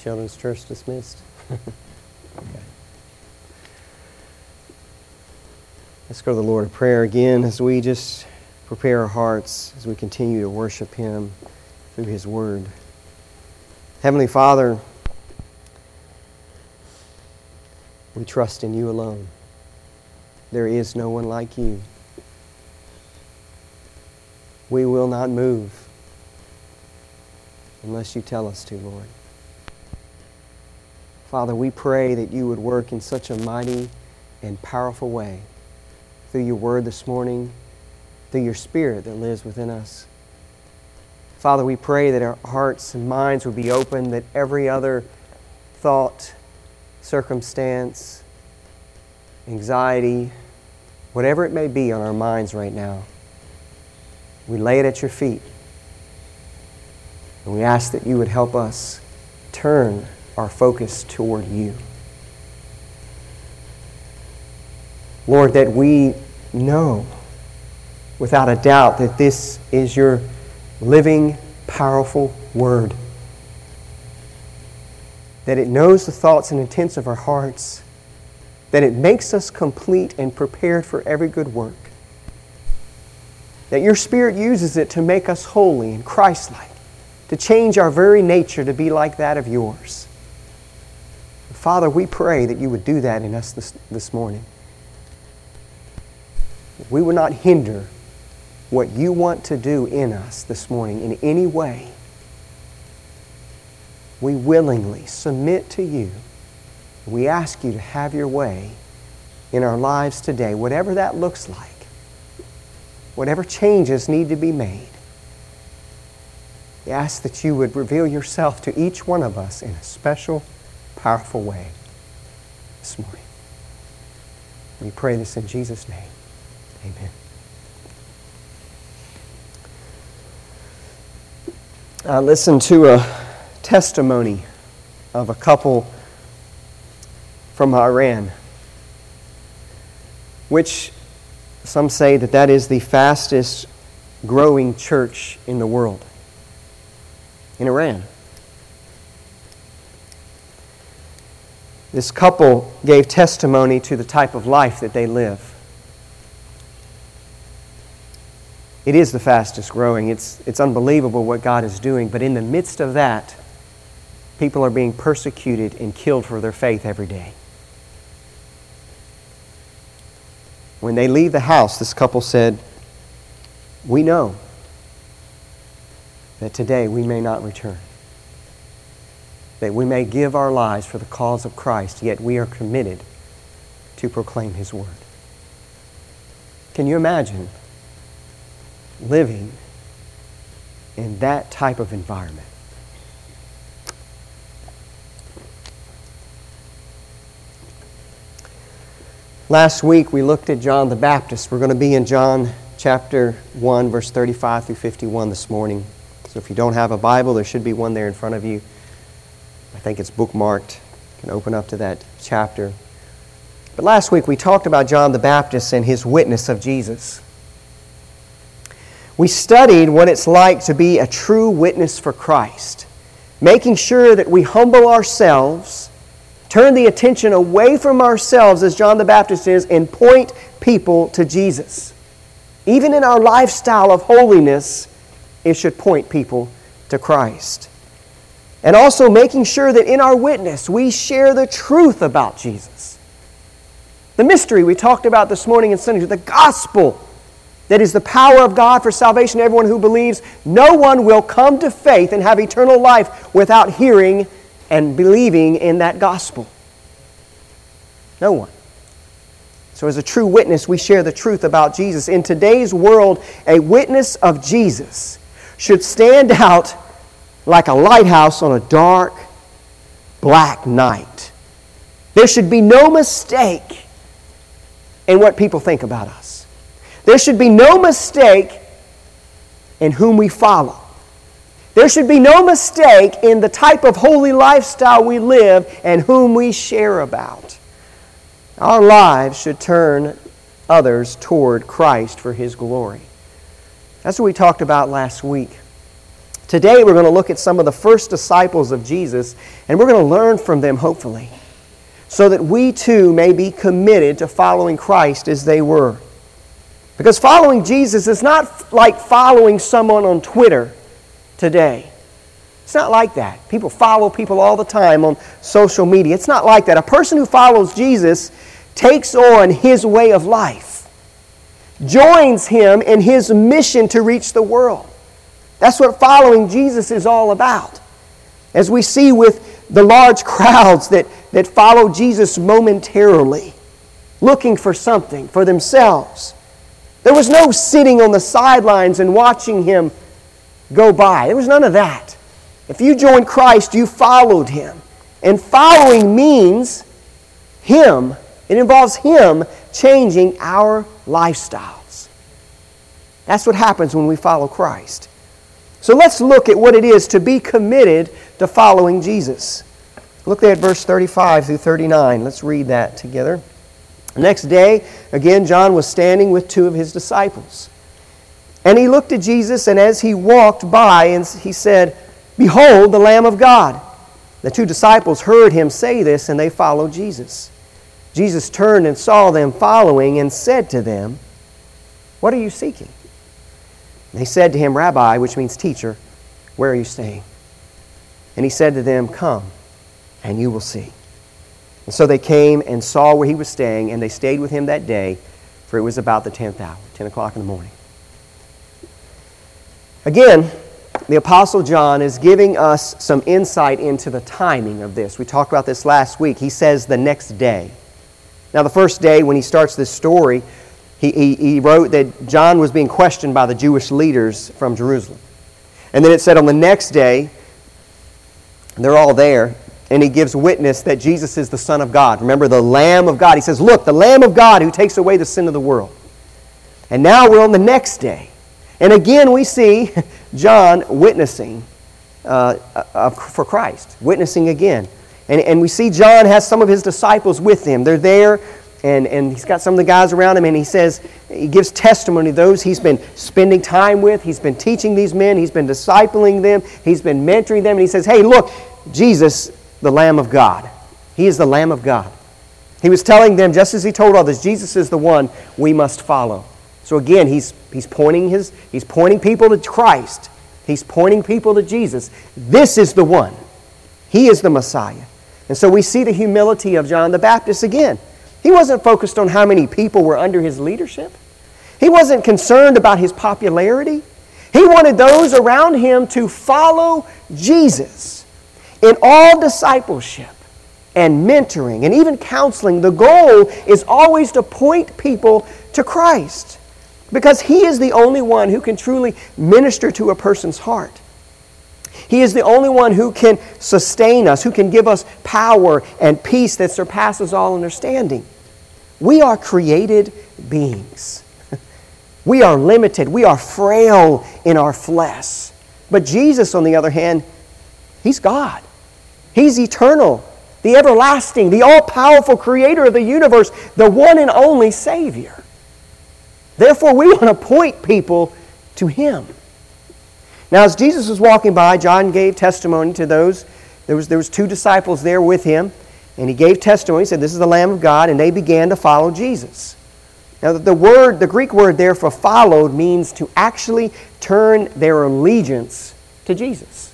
Children's Church dismissed? Okay. Let's go to the Lord in prayer again as we just prepare our hearts as we continue to worship Him through His Word. Heavenly Father, we trust in You alone. There is no one like You. We will not move unless You tell us to, Lord. Father, we pray that You would work in such a mighty and powerful way through Your Word this morning, through Your Spirit that lives within us. Father, we pray that our hearts and minds would be open, that every other thought, circumstance, anxiety, whatever it may be on our minds right now, we lay it at Your feet. And we ask that You would help us turn our focus toward You. Lord, that we know without a doubt that this is Your living, powerful Word. That it knows the thoughts and intents of our hearts. That it makes us complete and prepared for every good work. That Your Spirit uses it to make us holy and Christ-like, to change our very nature to be like that of Yours. Father, we pray that You would do that in us this morning. We would not hinder what You want to do in us this morning in any way. We willingly submit to You. We ask You to have Your way in our lives today, whatever that looks like, whatever changes need to be made. We ask that You would reveal Yourself to each one of us in a special, powerful way this morning. We pray this in Jesus' name. Amen. I listened to a testimony of a couple from Iran, which some say that is the fastest growing church in the world, in Iran. This couple gave testimony to the type of life that they live. It is the fastest growing. It's unbelievable what God is doing, but in the midst of that, people are being persecuted and killed for their faith every day. When they leave the house, this couple said, "We know that today we may not return. That we may give our lives for the cause of Christ, yet we are committed to proclaim His Word." Can you imagine living in that type of environment? Last week we looked at John the Baptist. We're going to be in John chapter 1, verse 35 through 51 this morning. So if you don't have a Bible, there should be one there in front of you. I think it's bookmarked. You can open up to that chapter. But last week we talked about John the Baptist and his witness of Jesus. We studied what it's like to be a true witness for Christ, making sure that we humble ourselves, turn the attention away from ourselves as John the Baptist is, and point people to Jesus. Even in our lifestyle of holiness, it should point people to Christ. And also making sure that in our witness we share the truth about Jesus. The mystery we talked about this morning in Sunday, the gospel that is the power of God for salvation to everyone who believes. No one will come to faith and have eternal life without hearing and believing in that gospel. No one. So as a true witness, we share the truth about Jesus. In today's world, a witness of Jesus should stand out like a lighthouse on a dark, black night. There should be no mistake in what people think about us. There should be no mistake in whom we follow. There should be no mistake in the type of holy lifestyle we live and whom we share about. Our lives should turn others toward Christ for His glory. That's what we talked about last week. Today we're going to look at some of the first disciples of Jesus, and we're going to learn from them, hopefully, so that we too may be committed to following Christ as they were. Because following Jesus is not like following someone on Twitter today. It's not like that. People follow people all the time on social media. It's not like that. A person who follows Jesus takes on His way of life, joins Him in His mission to reach the world. That's what following Jesus is all about. As we see with the large crowds that follow Jesus momentarily, looking for something for themselves. There was no sitting on the sidelines and watching Him go by. There was none of that. If you joined Christ, you followed Him. And following means Him. It involves Him changing our lifestyles. That's what happens when we follow Christ. So let's look at what it is to be committed to following Jesus. Look there at verse 35 through 39. Let's read that together. The next day, again, John was standing with two of his disciples. And he looked at Jesus, and as he walked by, and he said, "Behold, the Lamb of God." The two disciples heard him say this, and they followed Jesus. Jesus turned and saw them following and said to them, "What are you seeking?" And they said to him, "Rabbi," which means teacher, "where are you staying?" And he said to them, "Come, and you will see." And so they came and saw where he was staying, and they stayed with him that day, for it was about the 10th hour, 10 o'clock in the morning. Again, the Apostle John is giving us some insight into the timing of this. We talked about this last week. He says the next day. Now, the first day when he starts this story, he wrote that John was being questioned by the Jewish leaders from Jerusalem. And then it said on the next day, they're all there, and he gives witness that Jesus is the Son of God. Remember, the Lamb of God. He says, "Look, the Lamb of God who takes away the sin of the world." And now we're on the next day. And again we see John witnessing for Christ, witnessing again. And we see John has some of his disciples with him. They're there, and he's got some of the guys around him, and he gives testimony to those he's been spending time with. He's been teaching these men. He's been discipling them. He's been mentoring them. And he says, "Hey, look, Jesus, the Lamb of God. He is the Lamb of God." He was telling them, just as he told others, Jesus is the one we must follow. So again, he's pointing people to Christ. He's pointing people to Jesus. This is the one. He is the Messiah. And so we see the humility of John the Baptist again. He wasn't focused on how many people were under his leadership. He wasn't concerned about his popularity. He wanted those around him to follow Jesus. In all discipleship and mentoring and even counseling, the goal is always to point people to Christ, because He is the only one who can truly minister to a person's heart. He is the only one who can sustain us, who can give us power and peace that surpasses all understanding. We are created beings. We are limited. We are frail in our flesh. But Jesus, on the other hand, He's God. He's eternal, the everlasting, the all-powerful creator of the universe, the one and only Savior. Therefore, we want to point people to Him. Now, as Jesus was walking by, John gave testimony to those. There was two disciples there with him, and he gave testimony. He said, "This is the Lamb of God," and they began to follow Jesus. Now, the Greek word there for followed means to actually turn their allegiance to Jesus.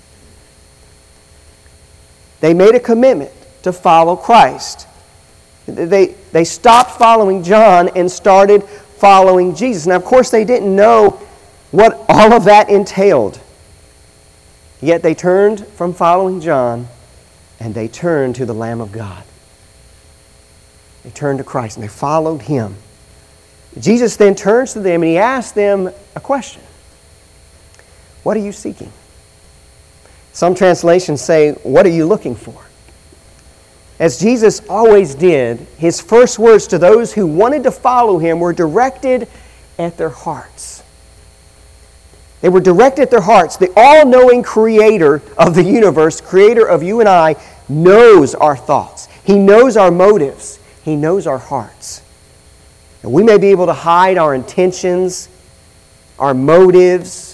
They made a commitment to follow Christ. They stopped following John and started following Jesus. Now, of course, they didn't know what all of that entailed. Yet they turned from following John and they turned to the Lamb of God. They turned to Christ and they followed Him. Jesus then turns to them and He asks them a question. What are you seeking? Some translations say, what are you looking for? As Jesus always did, His first words to those who wanted to follow Him were directed at their hearts. They were directed at their hearts. The all-knowing Creator of the universe, Creator of you and I, knows our thoughts. He knows our motives. He knows our hearts. And we may be able to hide our intentions, our motives,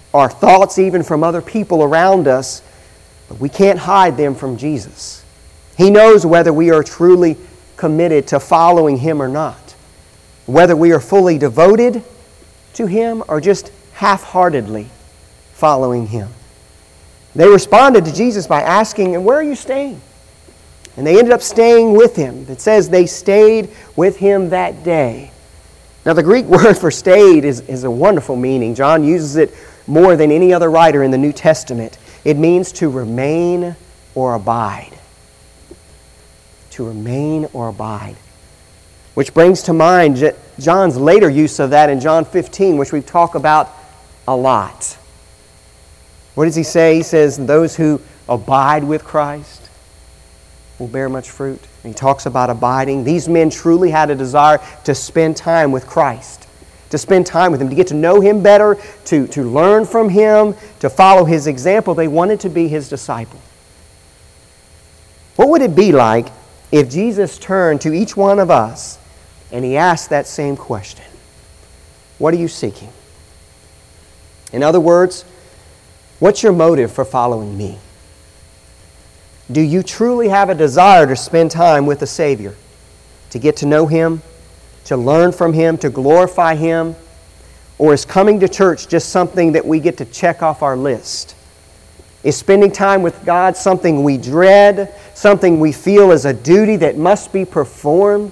our thoughts even from other people around us, but we can't hide them from Jesus. He knows whether we are truly committed to following Him or not, whether we are fully devoted to Him or just half-heartedly following Him. They responded to Jesus by asking, "And where are you staying?" And they ended up staying with Him. It says they stayed with Him that day. Now the Greek word for stayed is a wonderful meaning. John uses it more than any other writer in the New Testament. It means to remain or abide. To remain or abide. Which brings to mind John's later use of that in John 15, which we've talked about a lot. What does he say? He says, "Those who abide with Christ will bear much fruit." And he talks about abiding. These men truly had a desire to spend time with Christ, to spend time with Him, to get to know Him better, to learn from Him, to follow His example. They wanted to be His disciple. What would it be like if Jesus turned to each one of us and He asked that same question? What are you seeking? In other words, what's your motive for following me? Do you truly have a desire to spend time with the Savior, to get to know Him, to learn from Him, to glorify Him? Or is coming to church just something that we get to check off our list? Is spending time with God something we dread, something we feel is a duty that must be performed?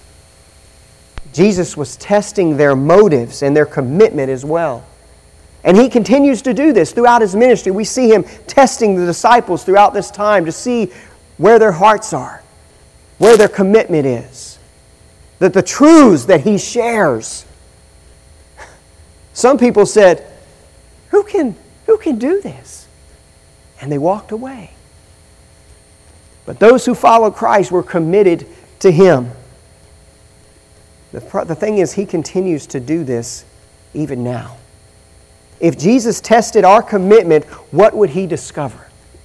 Jesus was testing their motives and their commitment as well. And He continues to do this throughout His ministry. We see Him testing the disciples throughout this time to see where their hearts are, where their commitment is, that the truths that He shares. Some people said, who can do this? And they walked away. But those who followed Christ were committed to Him. The thing is, He continues to do this even now. If Jesus tested our commitment, what would He discover?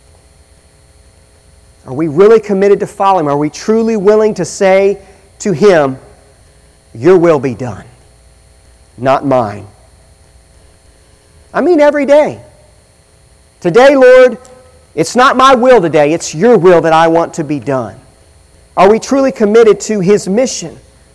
Are we really committed to follow Him? Are we truly willing to say to Him, "Your will be done, not mine"? I mean every day. Today, Lord, it's not my will today, it's Your will that I want to be done. Are we truly committed to His mission?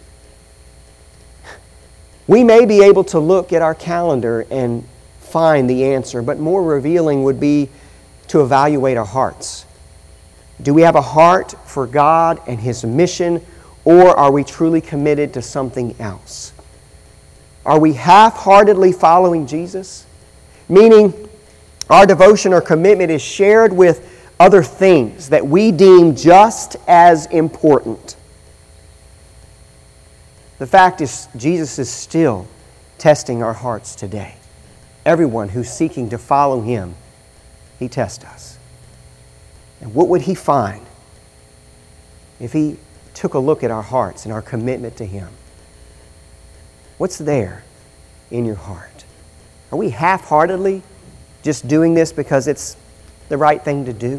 We may be able to look at our calendar and find the answer, but more revealing would be to evaluate our hearts. Do we have a heart for God and His mission, or are we truly committed to something else? Are we half-heartedly following Jesus? Meaning, our devotion or commitment is shared with other things that we deem just as important. The fact is, Jesus is still testing our hearts today. Everyone who's seeking to follow Him, He tests us. And what would He find if He took a look at our hearts and our commitment to Him? What's there in your heart? Are we half-heartedly just doing this because it's the right thing to do?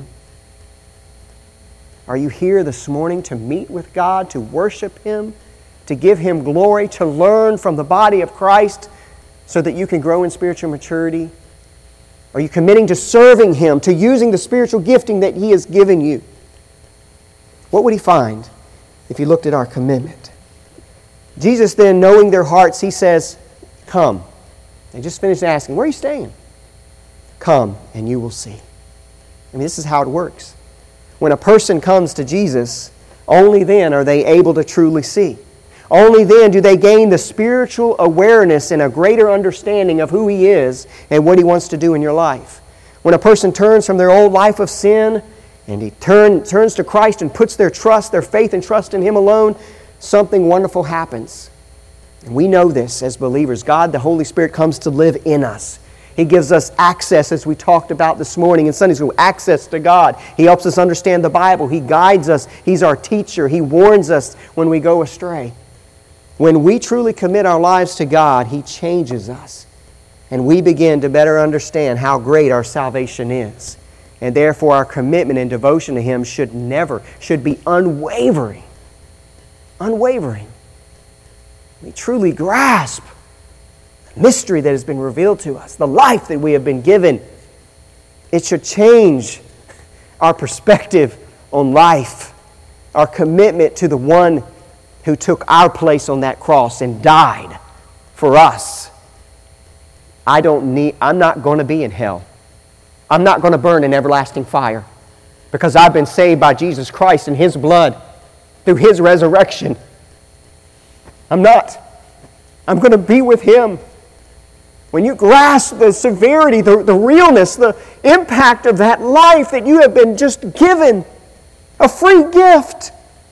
Are you here this morning to meet with God, to worship Him, to give Him glory, to learn from the body of Christ so that you can grow in spiritual maturity? Are you committing to serving Him, to using the spiritual gifting that He has given you? What would He find if He looked at our commitment? Jesus then, knowing their hearts, He says, "Come." They just finished asking, "Where are you staying?" "Come, and you will see." I mean, this is how it works. When a person comes to Jesus, only then are they able to truly see. Only then do they gain the spiritual awareness and a greater understanding of who He is and what He wants to do in your life. When a person turns from their old life of sin and he turns to Christ and puts their trust, their faith and trust in Him alone, something wonderful happens. And we know this as believers. God, the Holy Spirit, comes to live in us. He gives us access, as we talked about this morning in Sunday school, access to God. He helps us understand the Bible. He guides us. He's our teacher. He warns us when we go astray. When we truly commit our lives to God, He changes us. And we begin to better understand how great our salvation is. And therefore our commitment and devotion to Him should be unwavering. Unwavering. We truly grasp the mystery that has been revealed to us, the life that we have been given. It should change our perspective on life, our commitment to the one who took our place on that cross and died for us. I'm not going to be in hell. I'm not going to burn in everlasting fire because I've been saved by Jesus Christ and His blood through His resurrection. I'm not. I'm going to be with Him. When you grasp the severity, the realness, the impact of that life that you have been just given, a free gift,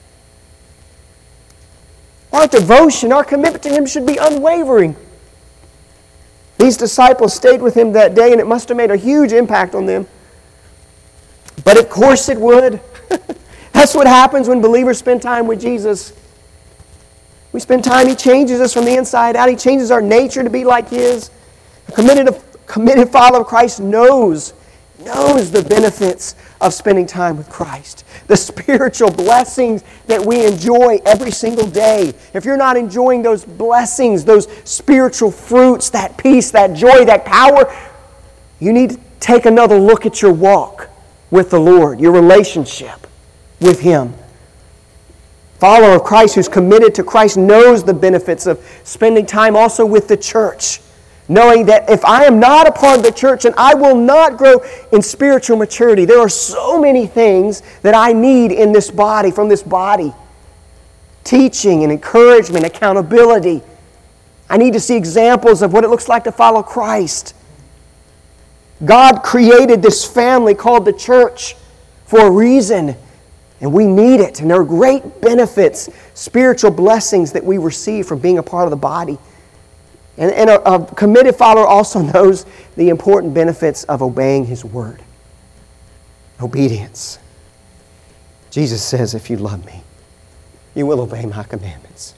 our devotion, our commitment to Him should be unwavering. These disciples stayed with Him that day, and it must have made a huge impact on them. But of course it would. That's what happens when believers spend time with Jesus. We spend time, He changes us from the inside out. He changes our nature to be like His. A committed follower of Christ knows the benefits of spending time with Christ. The spiritual blessings that we enjoy every single day. If you're not enjoying those blessings, those spiritual fruits, that peace, that joy, that power, you need to take another look at your walk with the Lord, your relationship with Him. Follower of Christ who's committed to Christ knows the benefits of spending time also with the church. Knowing that if I am not a part of the church and I will not grow in spiritual maturity, there are so many things that I need in this body, from this body. Teaching and encouragement, accountability. I need to see examples of what it looks like to follow Christ. God created this family called the church for a reason, and we need it. And there are great benefits, spiritual blessings that we receive from being a part of the body. And a committed follower also knows the important benefits of obeying His word. Obedience. Jesus says, if you love me, you will obey my commandments.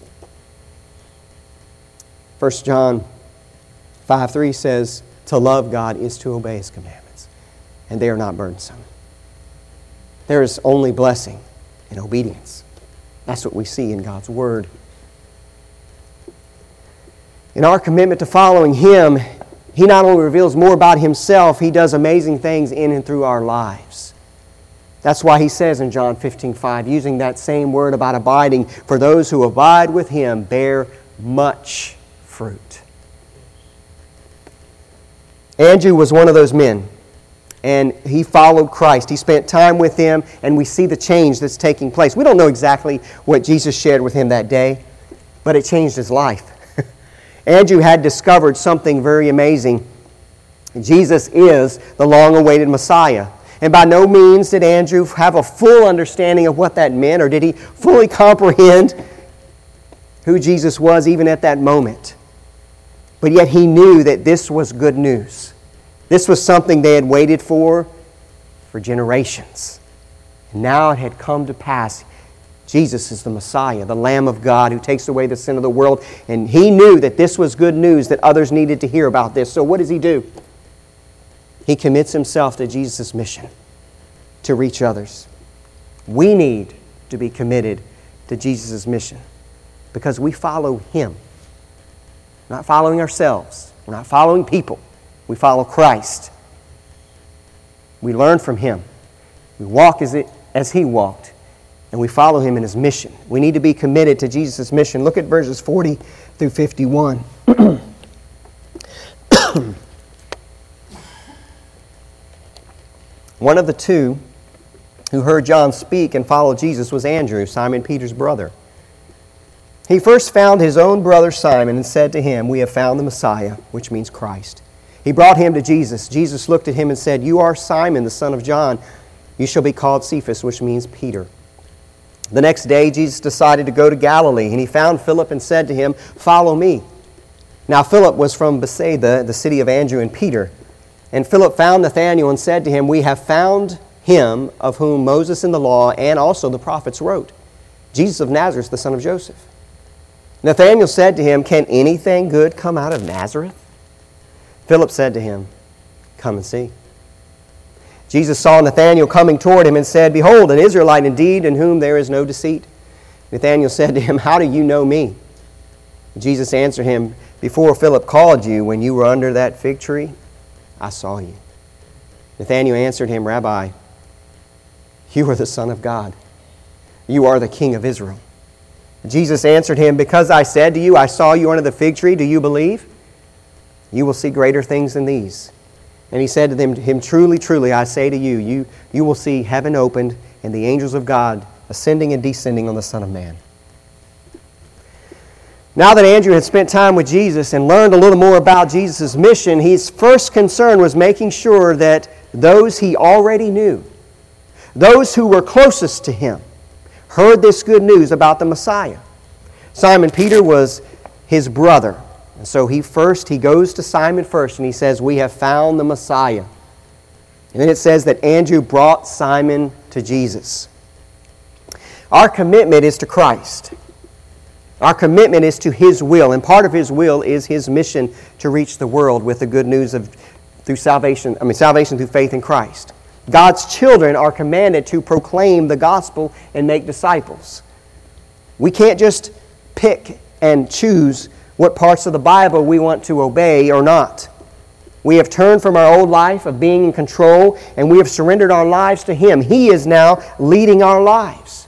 1 John 5:3 says, to love God is to obey His commandments, and they are not burdensome. There is only blessing in obedience. That's what we see in God's word. In our commitment to following Him, He not only reveals more about Himself, He does amazing things in and through our lives. That's why He says in John 15:5, using that same word about abiding, for those who abide with Him bear much fruit. Andrew was one of those men, and he followed Christ. He spent time with Him, and we see the change that's taking place. We don't know exactly what Jesus shared with him that day, but it changed his life. Andrew had discovered something very amazing. Jesus is the long-awaited Messiah. And by no means did Andrew have a full understanding of what that meant, or did he fully comprehend who Jesus was even at that moment. But yet he knew that this was good news. This was something they had waited for generations. And now it had come to pass. Jesus is the Messiah, the Lamb of God who takes away the sin of the world. And he knew that this was good news, that others needed to hear about this. So what does he do? He commits himself to Jesus' mission to reach others. We need to be committed to Jesus' mission because we follow Him. We're not following ourselves. We're not following people. We follow Christ. We learn from Him. We walk as He walked. And we follow Him in His mission. We need to be committed to Jesus' mission. Look at verses 40 through 51. One of the two who heard John speak and followed Jesus was Andrew, Simon Peter's brother. He first found his own brother Simon and said to him, "We have found the Messiah," which means Christ. He brought him to Jesus. Jesus looked at him and said, "You are Simon, the son of John. You shall be called Cephas," which means Peter. The next day, Jesus decided to go to Galilee, and He found Philip and said to him, "Follow me." Now Philip was from Bethsaida, the city of Andrew and Peter. And Philip found Nathanael and said to him, "We have found him of whom Moses in the law and also the prophets wrote, Jesus of Nazareth, the son of Joseph." Nathanael said to him, "Can anything good come out of Nazareth?" Philip said to him, "Come and see." Jesus saw Nathanael coming toward him and said, "Behold, an Israelite indeed, in whom there is no deceit." Nathanael said to him, "How do you know me?" Jesus answered him, "Before Philip called you, when you were under that fig tree, I saw you." Nathanael answered him, "Rabbi, you are the Son of God. You are the King of Israel." Jesus answered him, "Because I said to you, I saw you under the fig tree, do you believe? You will see greater things than these." And he said to him, "Truly, truly, I say to you, you will see heaven opened and the angels of God ascending and descending on the Son of Man." Now that Andrew had spent time with Jesus and learned a little more about Jesus' mission, his first concern was making sure that those he already knew, those who were closest to him, heard this good news about the Messiah. Simon Peter was his brother. And so he goes to Simon first and he says, "We have found the Messiah." And then it says that Andrew brought Simon to Jesus. Our commitment is to Christ. Our commitment is to His will. And part of His will is His mission to reach the world with the good news through salvation through faith in Christ. God's children are commanded to proclaim the gospel and make disciples. We can't just pick and choose what parts of the Bible we want to obey or not. We have turned from our old life of being in control, and we have surrendered our lives to Him. He is now leading our lives.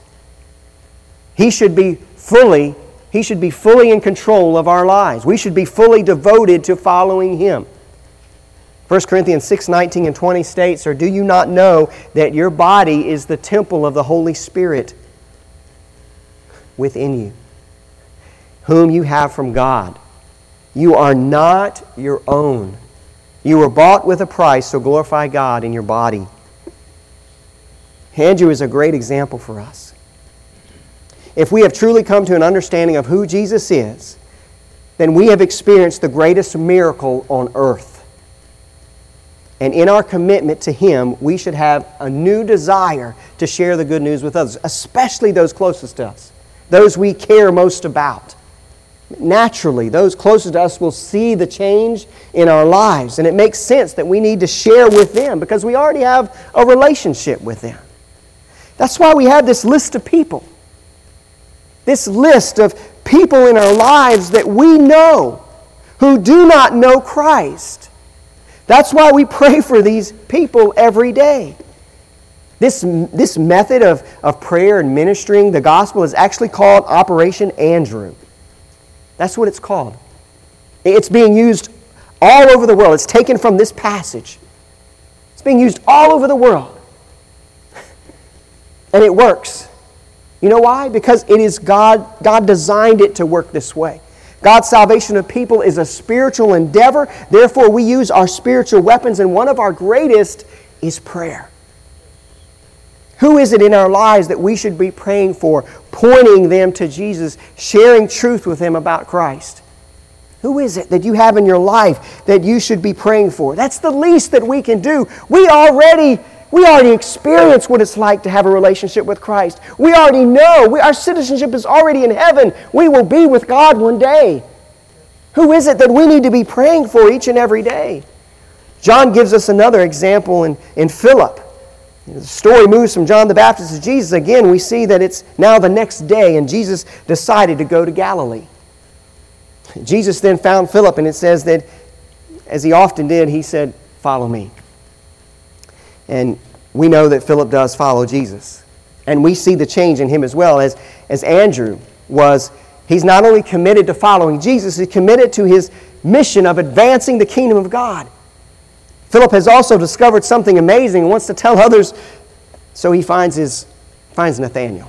He should be fully in control of our lives. We should be fully devoted to following Him. 1 Corinthians 6:19 and 20 states, "Or do you not know that your body is the temple of the Holy Spirit within you, whom you have from God? You are not your own. You were bought with a price, so glorify God in your body." Andrew is a great example for us. If we have truly come to an understanding of who Jesus is, then we have experienced the greatest miracle on earth. And in our commitment to Him, we should have a new desire to share the good news with others, especially those closest to us, those we care most about. Naturally, those closest to us will see the change in our lives, and it makes sense that we need to share with them because we already have a relationship with them. That's why we have this list of people. This list of people in our lives that we know who do not know Christ. That's why we pray for these people every day. This method of prayer and ministering the gospel is actually called Operation Andrew. That's what it's called. It's being used all over the world. It's taken from this passage. It's being used all over the world. And it works. You know why? Because it is God designed it to work this way. God's salvation of people is a spiritual endeavor. Therefore, we use our spiritual weapons, and one of our greatest is prayer. Who is it in our lives that we should be praying for, pointing them to Jesus, sharing truth with them about Christ? Who is it that you have in your life that you should be praying for? That's the least that we can do. We already experience what it's like to have a relationship with Christ. We already know. Our citizenship is already in heaven. We will be with God one day. Who is it that we need to be praying for each and every day? John gives us another example in Philip. The story moves from John the Baptist to Jesus. Again, we see that it's now the next day, and Jesus decided to go to Galilee. Jesus then found Philip, and it says that, as He often did, He said, "Follow me." And we know that Philip does follow Jesus. And we see the change in him as well. As Andrew was, he's not only committed to following Jesus, he's committed to his mission of advancing the kingdom of God. Philip has also discovered something amazing and wants to tell others, so he finds Nathanael.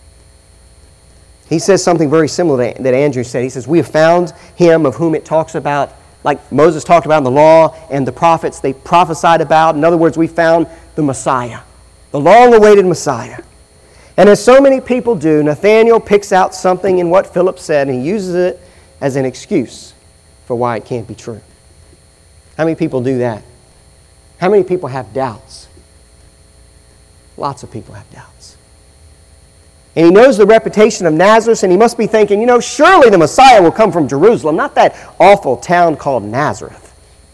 He says something very similar that Andrew said. He says, "We have found him of whom it talks about, like Moses talked about in the law and the prophets, they prophesied about. In other words, we found the Messiah, the long-awaited Messiah." And as so many people do, Nathanael picks out something in what Philip said, and he uses it as an excuse for why it can't be true. How many people do that? How many people have doubts? Lots of people have doubts. And he knows the reputation of Nazareth, and he must be thinking, surely the Messiah will come from Jerusalem, not that awful town called Nazareth.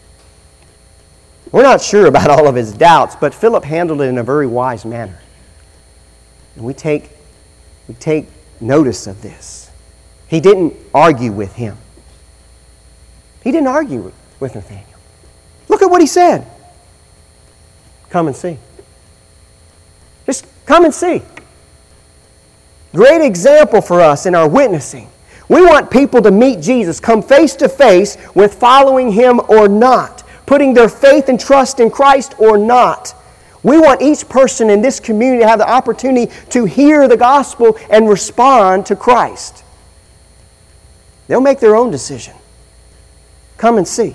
We're not sure about all of his doubts, but Philip handled it in a very wise manner. And we take notice of this. He didn't argue with him. He didn't argue with Nathanael. Look at what he said. Come and see. Just come and see. Great example for us in our witnessing. We want people to meet Jesus, come face to face with following Him or not, putting their faith and trust in Christ or not. We want each person in this community to have the opportunity to hear the gospel and respond to Christ. They'll make their own decision. Come and see.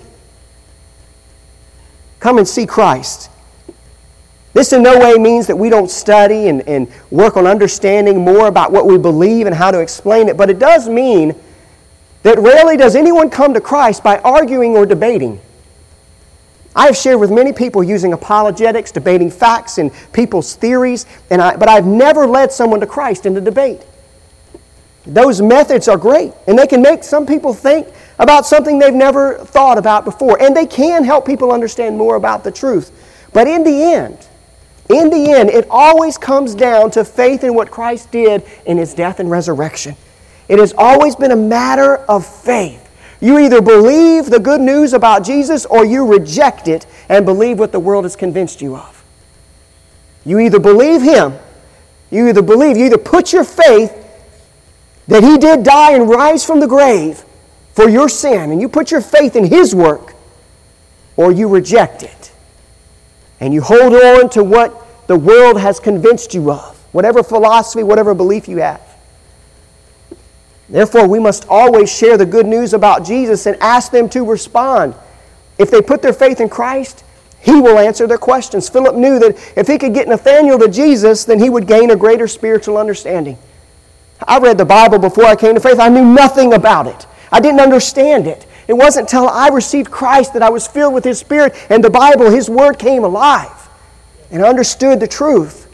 Come and see Christ. This in no way means that we don't study and work on understanding more about what we believe and how to explain it, but it does mean that rarely does anyone come to Christ by arguing or debating. I have shared with many people using apologetics, debating facts and people's theories, but I've never led someone to Christ in a debate. Those methods are great, and they can make some people think about something they've never thought about before, and they can help people understand more about the truth. But in the end, it always comes down to faith in what Christ did in His death and resurrection. It has always been a matter of faith. You either believe the good news about Jesus or you reject it and believe what the world has convinced you of. You either believe Him, you either put your faith that He did die and rise from the grave for your sin, and you put your faith in His work, or you reject it. And you hold on to what the world has convinced you of, whatever philosophy, whatever belief you have. Therefore, we must always share the good news about Jesus and ask them to respond. If they put their faith in Christ, He will answer their questions. Philip knew that if he could get Nathanael to Jesus, then he would gain a greater spiritual understanding. I read the Bible before I came to faith. I knew nothing about it. I didn't understand it. It wasn't until I received Christ that I was filled with His Spirit and the Bible, His Word came alive. And I understood the truth.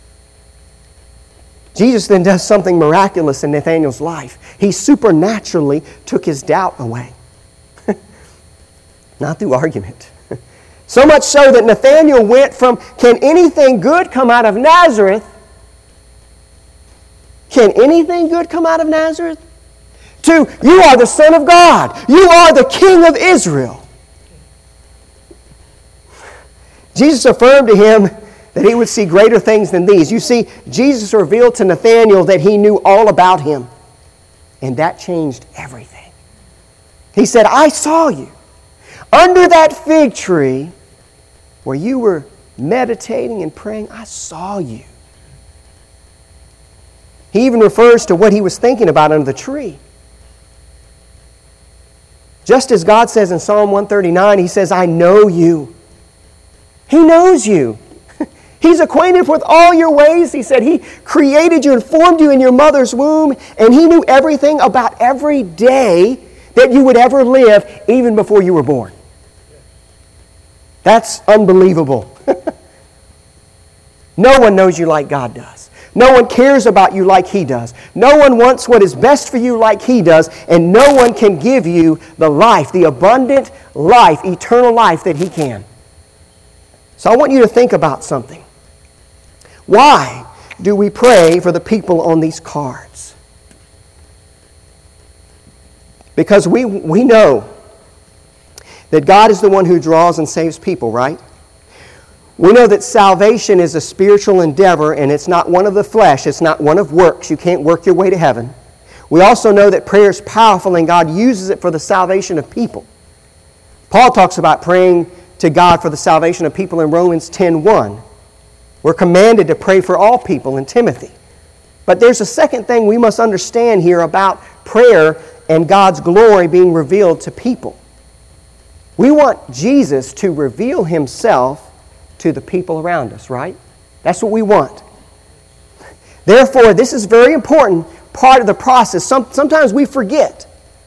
Jesus then does something miraculous in Nathanael's life. He supernaturally took his doubt away. Not through argument. So much so that Nathanael went from, can anything good come out of Nazareth? Can anything good come out of Nazareth? To, you are the Son of God. You are the King of Israel. Jesus affirmed to him that he would see greater things than these. You see, Jesus revealed to Nathanael that He knew all about him. And that changed everything. He said, I saw you under that fig tree where you were meditating and praying. I saw you. He even refers to what he was thinking about under the tree. Just as God says in Psalm 139, He says, I know you. He knows you. He's acquainted with all your ways. He said He created you and formed you in your mother's womb, and He knew everything about every day that you would ever live, even before you were born. That's unbelievable. No one knows you like God does. No one cares about you like He does. No one wants what is best for you like He does, and no one can give you the life, the abundant life, eternal life that He can. So I want you to think about something. Why do we pray for the people on these cards? Because we know that God is the one who draws and saves people, right? We know that salvation is a spiritual endeavor, and it's not one of the flesh. It's not one of works. You can't work your way to heaven. We also know that prayer is powerful, and God uses it for the salvation of people. Paul talks about praying to God for the salvation of people in Romans 10:1. We're commanded to pray for all people in Timothy. But there's a second thing we must understand here about prayer and God's glory being revealed to people. We want Jesus to reveal Himself to the people around us, right? That's what we want. Therefore, this is very important part of the process. Sometimes we forget.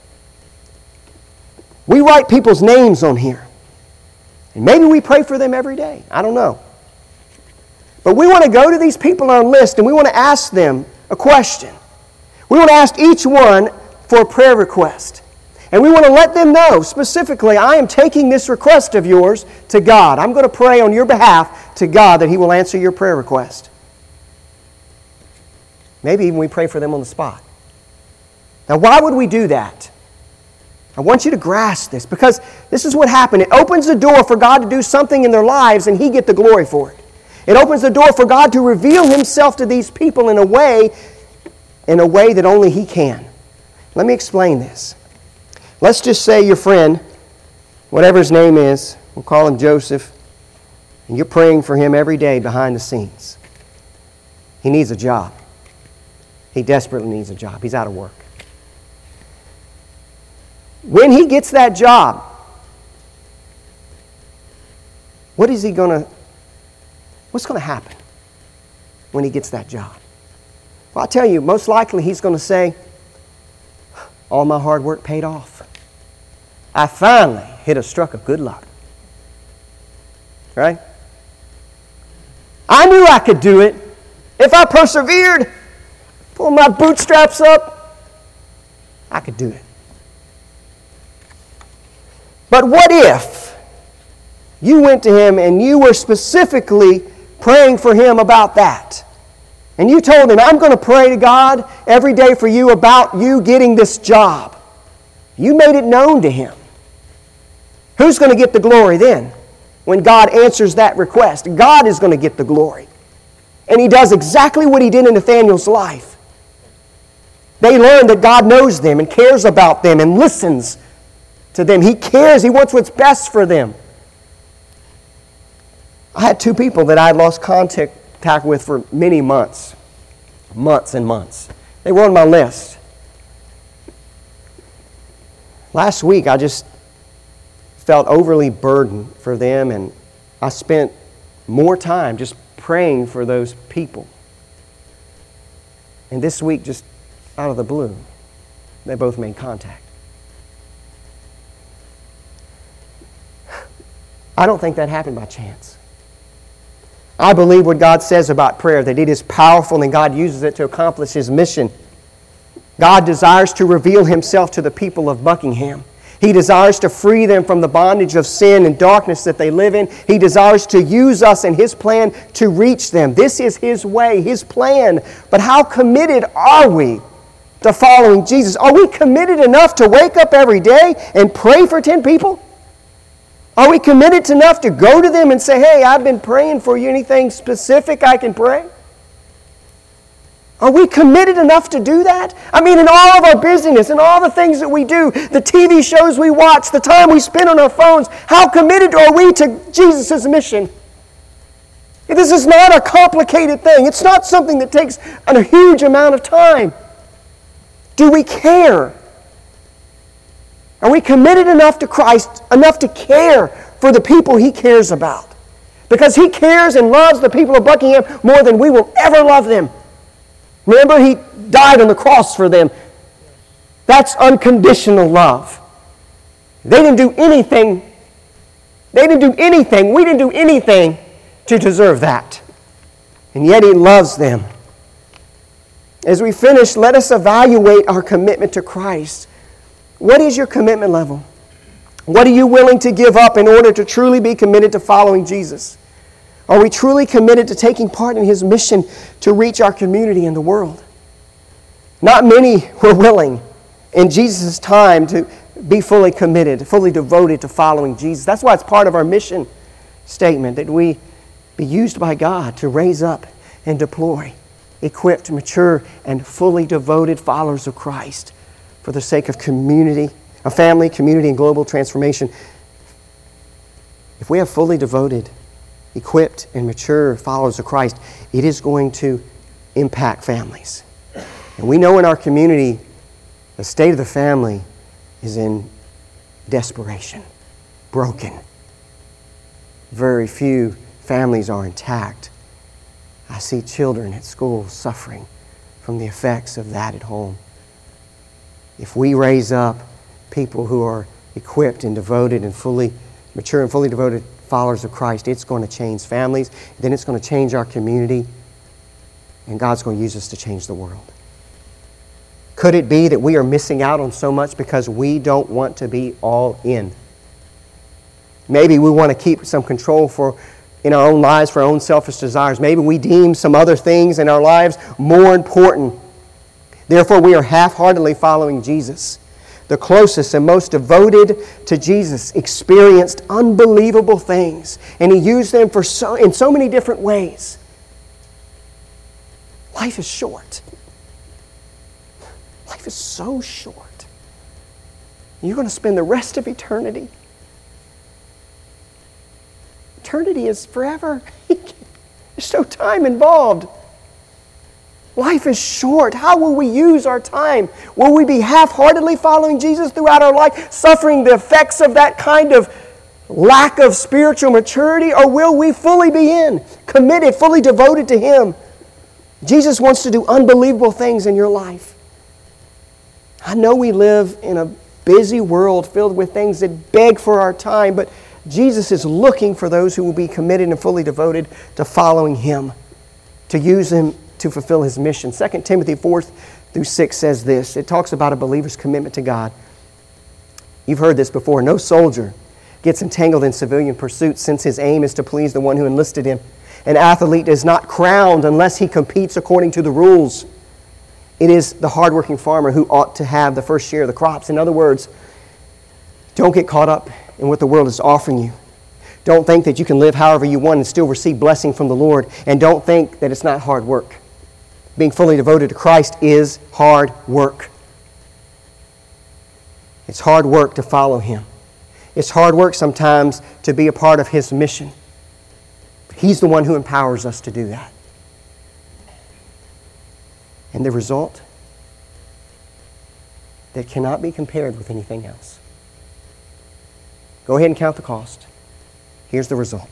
We write people's names on here. And maybe we pray for them every day. I don't know. But we want to go to these people on our list and we want to ask them a question. We want to ask each one for a prayer request. And we want to let them know specifically, I am taking this request of yours to God. I'm going to pray on your behalf to God that He will answer your prayer request. Maybe even we pray for them on the spot. Now, why would we do that? I want you to grasp this, because this is what happened. It opens the door for God to do something in their lives, and He get the glory for it. It opens the door for God to reveal Himself to these people in a way that only He can. Let me explain this. Let's just say your friend, whatever his name is, we'll call him Joseph, and you're praying for him every day behind the scenes. He needs a job. He desperately needs a job. He's out of work. When he gets that job, what's going to happen when he gets that job? Well, I'll tell you, most likely he's going to say, all my hard work paid off. I finally hit a stroke of good luck. Right? I knew I could do it. If I persevered, pulled my bootstraps up, I could do it. But what if you went to him and you were specifically praying for him about that? And you told him, I'm going to pray to God every day for you about you getting this job. You made it known to him. Who's going to get the glory then? When God answers that request, God is going to get the glory. And He does exactly what He did in Nathanael's life. They learn that God knows them and cares about them and listens to them. He cares. He wants what's best for them. I had two people that I had lost contact with for many months. Months and months. They were on my list. Last week, I just felt overly burdened for them, and I spent more time just praying for those people. And this week, just out of the blue, they both made contact. I don't think that happened by chance. I believe what God says about prayer, that it is powerful and God uses it to accomplish His mission. God desires to reveal Himself to the people of Buckingham. He desires to free them from the bondage of sin and darkness that they live in. He desires to use us in His plan to reach them. This is His way, His plan. But how committed are we to following Jesus? Are we committed enough to wake up every day and pray for 10 people? Are we committed enough to go to them and say, hey, I've been praying for you. Anything specific I can pray? Are we committed enough to do that? I mean, in all of our busyness, in all the things that we do, the TV shows we watch, the time we spend on our phones, how committed are we to Jesus' mission? This is not a complicated thing. It's not something that takes a huge amount of time. Do we care? Are we committed enough to Christ, enough to care for the people He cares about? Because He cares and loves the people of Buckingham more than we will ever love them. Remember, He died on the cross for them. That's unconditional love. They didn't do anything. We didn't do anything to deserve that. And yet He loves them. As we finish, let us evaluate our commitment to Christ. What is your commitment level? What are you willing to give up in order to truly be committed to following Jesus? Are we truly committed to taking part in His mission to reach our community and the world? Not many were willing in Jesus' time to be fully committed, fully devoted to following Jesus. That's why it's part of our mission statement that we be used by God to raise up and deploy equipped, mature, and fully devoted followers of Christ for the sake of community, of family, community, and global transformation. If we have fully devoted, equipped, and mature followers of Christ, it is going to impact families. And we know in our community, the state of the family is in desperation, broken. Very few families are intact. I see children at school suffering from the effects of that at home. If we raise up people who are equipped and devoted and fully mature and fully devoted followers of Christ, it's going to change families, then it's going to change our community, and God's going to use us to change the world. Could it be that we are missing out on so much because we don't want to be all in? Maybe we want to keep some control in our own lives for our own selfish desires. Maybe we deem some other things in our lives more important Therefore, we are half-heartedly following Jesus. The closest and most devoted to Jesus experienced unbelievable things, and He used them in so many different ways. Life is short. Life is so short. You're going to spend the rest of eternity. Eternity is forever. There's no time involved. Life is short. How will we use our time? Will we be half-heartedly following Jesus throughout our life, suffering the effects of that kind of lack of spiritual maturity? Or will we fully be committed, fully devoted to Him? Jesus wants to do unbelievable things in your life. I know we live in a busy world filled with things that beg for our time, but Jesus is looking for those who will be committed and fully devoted to following Him, to use Him to fulfill His mission. 2 Timothy 4-6 says this. It talks about a believer's commitment to God. You've heard this before. No soldier gets entangled in civilian pursuits since his aim is to please the one who enlisted him. An athlete is not crowned unless he competes according to the rules. It is the hardworking farmer who ought to have the first share of the crops. In other words, don't get caught up in what the world is offering you. Don't think that you can live however you want and still receive blessing from the Lord. And don't think that it's not hard work. Being fully devoted to Christ is hard work. It's hard work to follow Him. It's hard work sometimes to be a part of His mission. But He's the one who empowers us to do that. And the result? That cannot be compared with anything else. Go ahead and count the cost. Here's the result.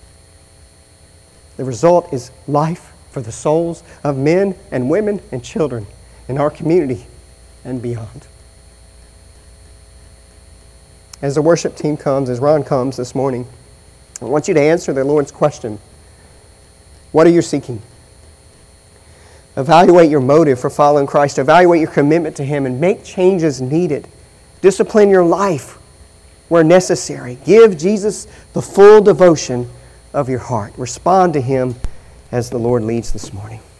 The result is life for the souls of men and women and children in our community and beyond. As the worship team comes, as Ron comes this morning, I want you to answer the Lord's question. What are you seeking? Evaluate your motive for following Christ. Evaluate your commitment to Him and make changes needed. Discipline your life where necessary. Give Jesus the full devotion of your heart. Respond to Him as the Lord leads this morning.